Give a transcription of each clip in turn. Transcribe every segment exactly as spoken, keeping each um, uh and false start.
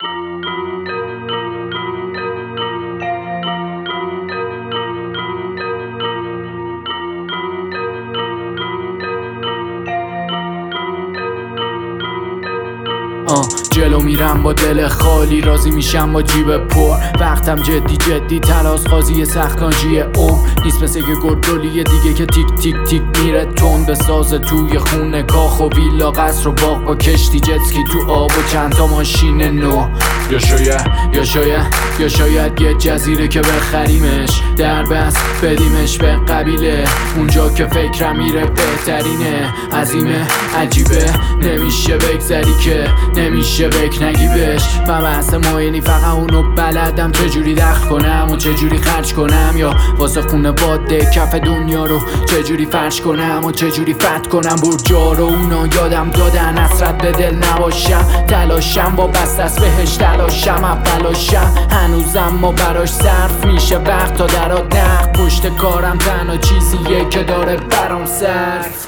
آه جلو میرم با دل خالی، راضی میشم با جیب پر. وقتم جدی جدی تلاس قاضی سختانجی عمر نیست، مثل یه گردولی دیگه که تیک تیک تیک میره تون به ساز توی خونه کاخ و ویلا قصر و باغ با کشتی جتسکی تو آب و چند تا ماشین نو. یا شاید یا شاید یا شاید یه جزیره که بخریمش، در بس بدیمش به قبیله، اونجا که فکرم میره بهترینه. عظیمه عجیبه نمیشه بگذری که نمیشه بک نگی بهش. من بحث ماینی فقط اونو بلدم، چجوری دخل کنم و چجوری خرج کنم، یا واسه خونه باده کف دنیا رو چجوری فرش کنم و چجوری فت کنم. برجا رو اونا یادم دادن، حسرت به دل نباشم، تلاشم با بست است بهش تلاشم اولاشم. هنوزم ما براش صرف میشه وقت تا درات نقد، پشت کارم تنها چیزیه که داره برام صرف.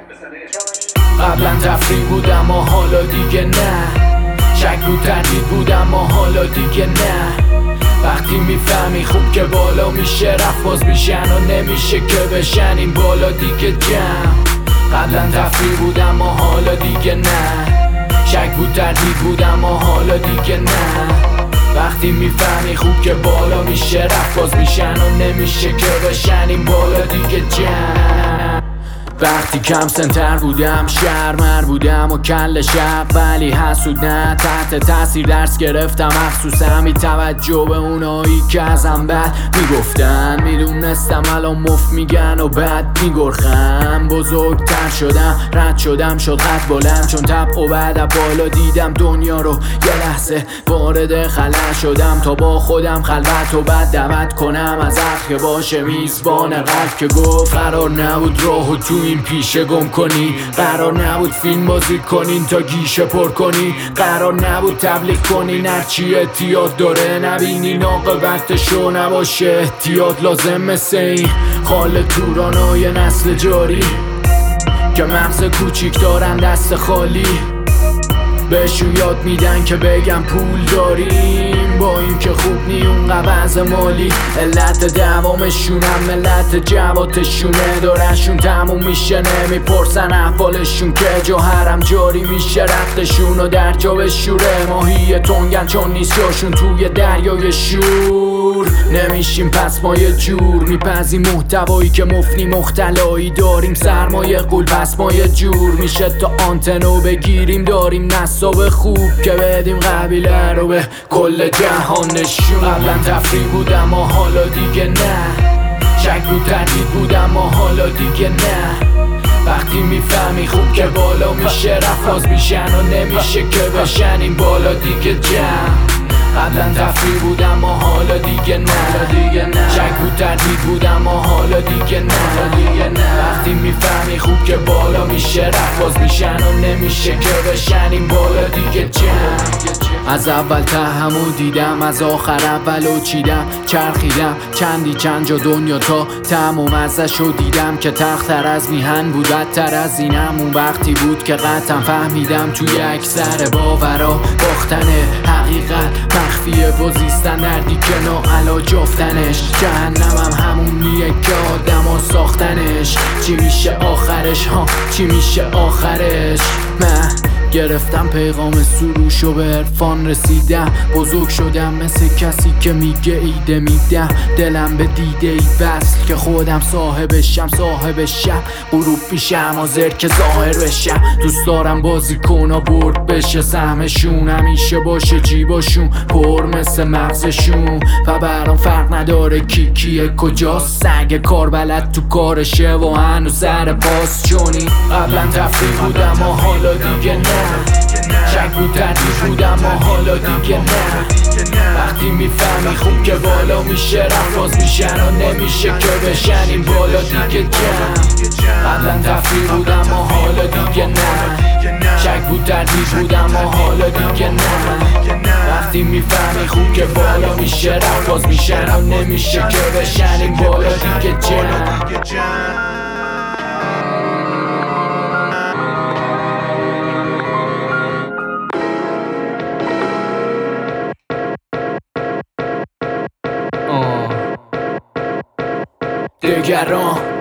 قبلا تفریح بودم و حالا دیگه نه، شک بود تردید بودم و حالا دیگه نه. وقتی میفهمی خوب که بالا میشه رفت باز میشن و نمیشه که بشن این بالا دیگه جمع. قبلا تفریح بودم و حالا دیگه نه، شک بود تردید بودم و حالا دیگه نه. وقتی میفهمی خوب که بالا میشه رفت باز میشن و نمیشه که بشن این بالا دیگه جمع. وقتی کم سنتر بودم شرمر بودم و کل شب، ولی حسود نه تحت تاثیر درس گرفتم، مخصوصا بی توجه به اونایی که ازم بد میگفتن. میدونستم الان مفت میگن و بد میگرخم. بزرگتر شدم رد شدم شد قد بلند، چون تب و بعد بالا دیدم دنیا رو یه لحظه وارد خلا شدم، تا با خودم خلوت و بعد دعوت کنم از حق که باشه میزبان قلب که گفت قرار نبود راهو تو این پیشه گم کنی، قرار نبود فیلم بازی کنین تا گیشه پر کنی، قرار نبود تبلیغ کنین هرچی احتیاط داره نبینین عاقبتشو نباشه احتیاط لازم. مثل این خال تورانای نسل جاری که مغز کوچیک دارن دست خالی، بهشون یاد میدن که بگم پول داریم با این که خوب نی اون قبض مالی. علت دوامشونم ملت جواتشونه، دارنشون تموم میشه نمیپرسن احوالشون که جوهرم جاری میشه رختشون و در جا بشوره. ماهی تنگن چون نیست جاشون توی دریای شور، نمیشیم پس ما یه جور میپذیم محتوایی که مفنی مختلایی داریم، سرمایه قول پس ما یه جور میشه تا آنتنو بگیریم، داریم نصاب خوب که بدیم قبیله رو به کل جهان نشون. قبلا تفریح بودم و حالا دیگه نه، شک بود تردید بودم و حالا دیگه نه. وقتی میفهمی خوب که بالا میشه رفت باز میشن و نمیشه که بشن این بالا دیگه جمع. قبلا تفریح بودم و حالا دیگه نه، شک بود تردید بودم و حالا دیگه نه. وقتی میفهمی خوب که بالا میشه رفت باز میشن و نمیشه که بشن این بالا دیگه جمع. از اول تهمو دیدم از آخر اولو چیدم، چرخیدم چندی چند جا دنیا تا تموم ازشو دیدم که تختر از میهن بود بدتر از اینم. اون وقتی بود که قطعا فهمیدم توی اکثر باورا باختن حقیقت مخفیه و زیستن دردی که ناعلاج افتنش. جهنمم همونیه که آدم ها ساختنش، چی میشه آخرش ها چی میشه آخرش. من گرفتم پیغام سروش و به عرفان رسیدم، بزرگ شدم مثل کسی که میگه ایده میدم، دلم به دیده ای وصل که خودم صاحبشم، صاحب شب غروب میشم حاضر که ظاهر بشم. دوست دارم بازی کنا برد بشه سهمشون، همیشه باشه جیباشون پر مثل مغزشون و برام فرق نداره کی کیه کجاست، سگ کار بلد تو کارشه و هنوز سر پاس. چونی قبلا تفریح بودم و حالا دیگه نه، شک بود تردید بودم و حالا دیگه نه. وقتی میفهمی خوب که بالا میشه رفت باز میشن و نمیشه که بشن این بالا دیگه جمع. قبلا تفریح بودم و حالا دیگه نه، شک بود تردید بودم و حالا دیگه نه. وقتی میفهمی خوب که بالا میشه رفت باز میشن و نمیشه که بشن این بالا دیگه جمع. دگران